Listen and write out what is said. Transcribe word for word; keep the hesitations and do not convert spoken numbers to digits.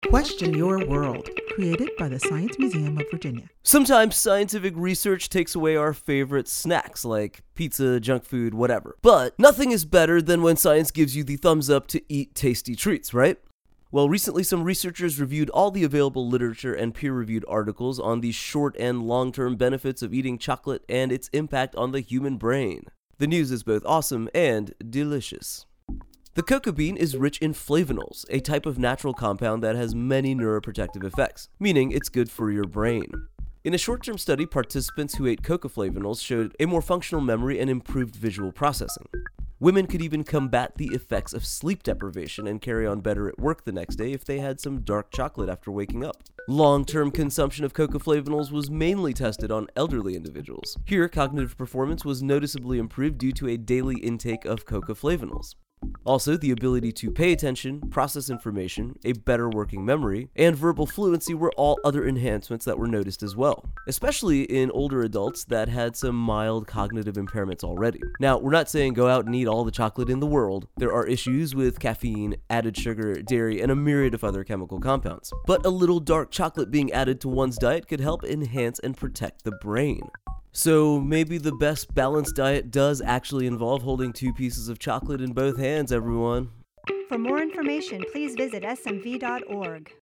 Question Your World, created by the Science Museum of Virginia. Sometimes scientific research takes away our favorite snacks, like pizza, junk food, whatever. But nothing is better than when science gives you the thumbs up to eat tasty treats, right? Well, recently some researchers reviewed all the available literature and peer-reviewed articles on the short and long-term benefits of eating chocolate and its impact on the human brain. The news is both awesome and delicious. The cocoa bean is rich in flavonols, a type of natural compound that has many neuroprotective effects, meaning it's good for your brain. In a short-term study, participants who ate cocoa flavonols showed a more functional memory and improved visual processing. Women could even combat the effects of sleep deprivation and carry on better at work the next day if they had some dark chocolate after waking up. Long-term consumption of cocoa flavonols was mainly tested on elderly individuals. Here, cognitive performance was noticeably improved due to a daily intake of cocoa flavonols. Also, the ability to pay attention, process information, a better working memory, and verbal fluency were all other enhancements that were noticed as well, especially in older adults that had some mild cognitive impairments already. Now, we're not saying go out and eat all the chocolate in the world. There are issues with caffeine, added sugar, dairy, and a myriad of other chemical compounds. But a little dark chocolate being added to one's diet could help enhance and protect the brain. So maybe the best balanced diet does actually involve holding two pieces of chocolate in both hands, everyone. For more information, please visit S M V dot org.